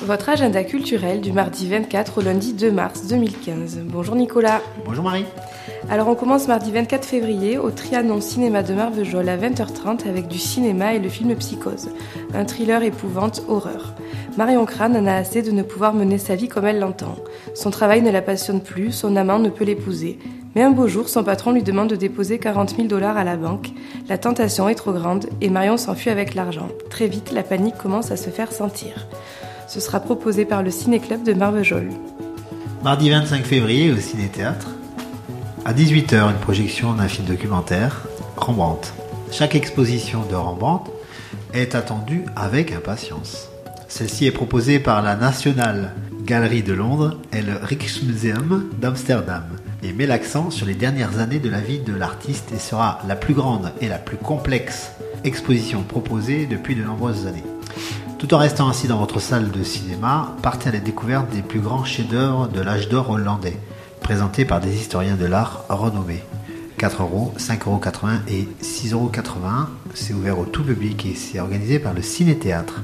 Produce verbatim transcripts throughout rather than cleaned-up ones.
Votre agenda culturel du mardi vingt-quatre au lundi deux mars deux mille quinze. Bonjour Nicolas. Bonjour Marie. Alors on commence mardi vingt-quatre février au Trianon Cinéma de Marvejols à vingt heures trente avec du cinéma et le film Psychose, un thriller épouvante horreur. Marion Crane en a assez de ne pouvoir mener sa vie comme elle l'entend. Son travail ne la passionne plus, son amant ne peut l'épouser. Mais un beau jour, son patron lui demande de déposer quarante mille dollars à la banque. La tentation est trop grande et Marion s'enfuit avec l'argent. Très vite, la panique commence à se faire sentir. Ce sera proposé par le Ciné-Club de Marvejols. Mardi vingt-cinq février au Ciné-Théâtre. À dix-huit heures, une projection d'un film documentaire, Rembrandt. Chaque exposition de Rembrandt est attendue avec impatience. Celle-ci est proposée par la National Gallery de Londres et le Rijksmuseum d'Amsterdam et met l'accent sur les dernières années de la vie de l'artiste et sera la plus grande et la plus complexe exposition proposée depuis de nombreuses années. Tout en restant assis dans votre salle de cinéma, partez à la découverte des plus grands chefs-d'œuvre de l'âge d'or hollandais, présentés par des historiens de l'art renommés. quatre euros, cinq euros quatre-vingts et six euros quatre-vingts. C'est ouvert au tout public et c'est organisé par le Ciné-Théâtre.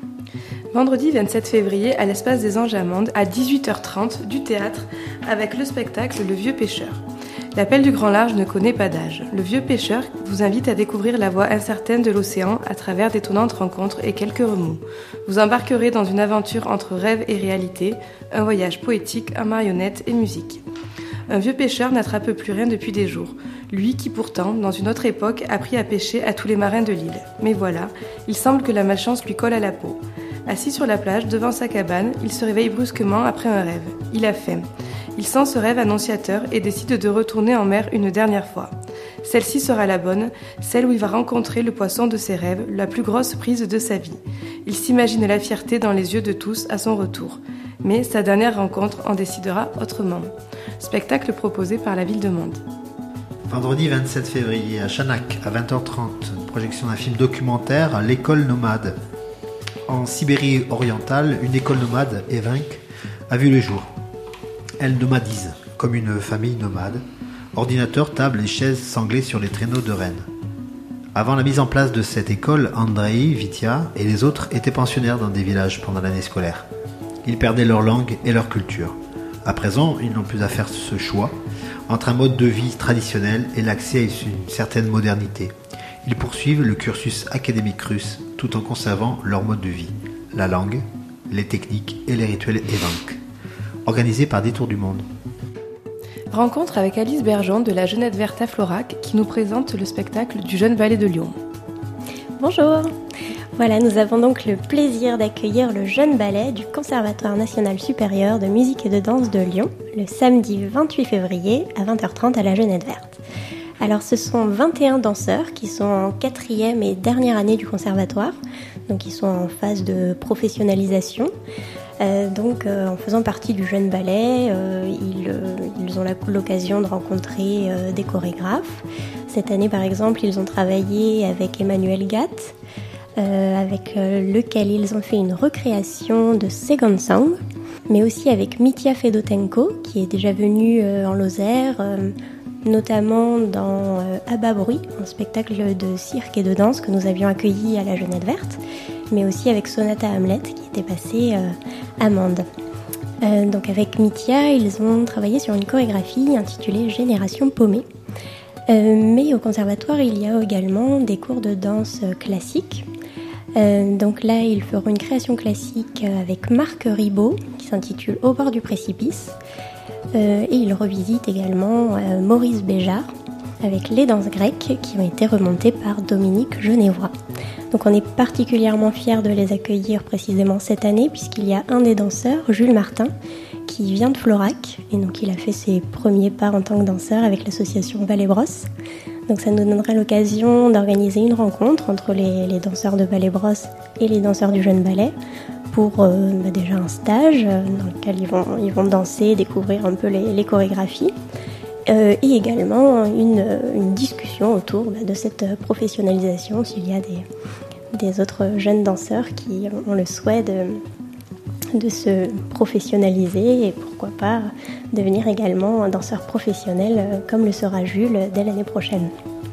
Vendredi vingt-sept février à l'Espace des Anges Amandes à dix-huit heures trente du théâtre avec le spectacle Le Vieux Pêcheur. L'appel du grand large ne connaît pas d'âge. Le Vieux Pêcheur vous invite à découvrir la voie incertaine de l'océan à travers d'étonnantes rencontres et quelques remous. Vous embarquerez dans une aventure entre rêve et réalité, un voyage poétique en marionnettes et musique. Un vieux pêcheur n'attrape plus rien depuis des jours. Lui qui pourtant, dans une autre époque, a appris à pêcher à tous les marins de l'île. Mais voilà, il semble que la malchance lui colle à la peau. Assis sur la plage, devant sa cabane, il se réveille brusquement après un rêve. Il a faim. Il sent ce rêve annonciateur et décide de retourner en mer une dernière fois. Celle-ci sera la bonne, celle où il va rencontrer le poisson de ses rêves, la plus grosse prise de sa vie. Il s'imagine la fierté dans les yeux de tous à son retour. Mais sa dernière rencontre en décidera autrement. Spectacle proposé par la ville de Mende. Vendredi vingt-sept février à Chanak à vingt heures trente, une projection d'un film documentaire, L'école nomade. En Sibérie orientale, une école nomade, Evenk, a vu le jour. Elle nomadise, comme une famille nomade, ordinateur, table et chaises sanglées sur les traîneaux de Rennes. Avant la mise en place de cette école, Andrei, Vitya et les autres étaient pensionnaires dans des villages pendant l'année scolaire. Ils perdaient leur langue et leur culture. À présent, ils n'ont plus à faire ce choix entre un mode de vie traditionnel et l'accès à une certaine modernité. Ils poursuivent le cursus académique russe tout en conservant leur mode de vie, la langue, les techniques et les rituels Evenk, organisés par Détour du Monde. Rencontre avec Alice Bergeon de la Jeunette Verte à Florac qui nous présente le spectacle du Jeune Ballet de Lyon. Bonjour. Voilà, nous avons donc le plaisir d'accueillir le Jeune Ballet du Conservatoire National Supérieur de Musique et de Danse de Lyon le samedi vingt-huit février à vingt heures trente à la Jeunette Verte. Alors ce sont vingt et un danseurs qui sont en quatrième et dernière année du conservatoire, donc ils sont en phase de professionnalisation. Euh, donc euh, en faisant partie du Jeune Ballet, euh, ils, euh, ils ont la, l'occasion de rencontrer euh, des chorégraphes. Cette année par exemple, ils ont travaillé avec Emmanuel Gatt, euh, avec euh, lequel ils ont fait une recréation de Second Song, mais aussi avec Mitya Fedotenko, qui est déjà venu euh, en Lozère, euh, notamment dans euh, Abba Bruit, un spectacle de cirque et de danse que nous avions accueilli à la Jeunette Verte, mais aussi avec Sonata Hamlet qui était passé euh, à Mende. Euh, donc avec Mitya, ils ont travaillé sur une chorégraphie intitulée Génération paumée. Euh, mais au conservatoire, il y a également des cours de danse classique. Euh, donc là, ils feront une création classique avec Marc Ribot qui s'intitule Au bord du précipice. Euh, et ils revisitent également euh, Maurice Béjart avec les danses grecques qui ont été remontées par Dominique Genevois. Donc on est particulièrement fiers de les accueillir précisément cette année puisqu'il y a un des danseurs, Jules Martin, qui vient de Florac et donc il a fait ses premiers pas en tant que danseur avec l'association Ballet Brosse. Donc ça nous donnera l'occasion d'organiser une rencontre entre les, les danseurs de Ballet Brosse et les danseurs du Jeune Ballet pour euh, bah déjà un stage euh, dans lequel ils vont, ils vont danser, découvrir un peu les, les chorégraphies euh, et également une, une discussion autour bah, de cette professionnalisation s'il y a des, des autres jeunes danseurs qui ont le souhait de, de se professionnaliser et pourquoi pas devenir également un danseur professionnel comme le sera Jules dès l'année prochaine.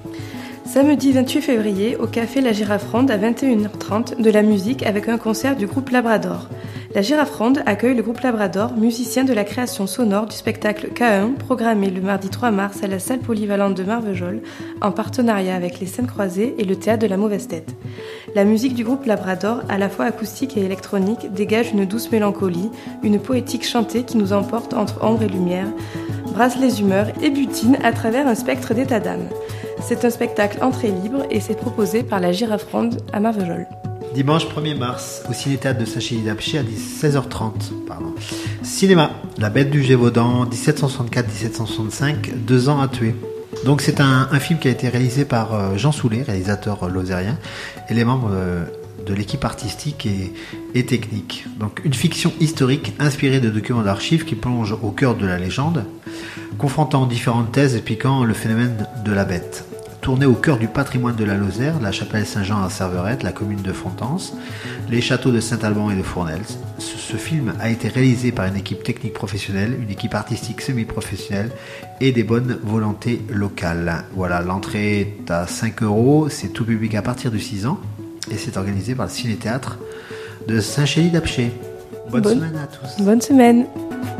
Samedi vingt-huit février, au café La Girafe Ronde à vingt et une heures trente, de la musique avec un concert du groupe Labrador. La Girafe Ronde accueille le groupe Labrador, musicien de la création sonore du spectacle K un, programmé le mardi trois mars à la salle polyvalente de Marvejols, en partenariat avec les Scènes Croisées et le théâtre de la Mauvaise Tête. La musique du groupe Labrador, à la fois acoustique et électronique, dégage une douce mélancolie, une poétique chantée qui nous emporte entre ombre et lumière, brasse les humeurs et butine à travers un spectre d'état d'âme. C'est un spectacle entrée libre et c'est proposé par la Girafe Ronde à Marvejols. Dimanche premier mars, au Ciné-Théâtre de Saint-Chély-d'Apcher à seize heures trente. Pardon. Cinéma, La Bête du Gévaudan, dix-sept cent soixante-quatre à dix-sept cent soixante-cinq, Deux ans à tuer. Donc c'est un, un film qui a été réalisé par Jean Soulet, réalisateur lozérien, et les membres de, de l'équipe artistique et, et technique. Donc une fiction historique inspirée de documents d'archives qui plonge au cœur de la légende, confrontant différentes thèses expliquant le phénomène de la bête. Tourné au cœur du patrimoine de la Lozère, la chapelle Saint-Jean à Serverette, la commune de Fontance, les châteaux de Saint-Alban et de Fournels. Ce, ce film a été réalisé par une équipe technique professionnelle, une équipe artistique semi-professionnelle et des bonnes volontés locales. Voilà, l'entrée est à cinq euros, c'est tout public à partir de six ans et c'est organisé par le Ciné-Théâtre de Saint-Chély-d'Apcher. Bonne, bonne semaine à tous. Bonne semaine.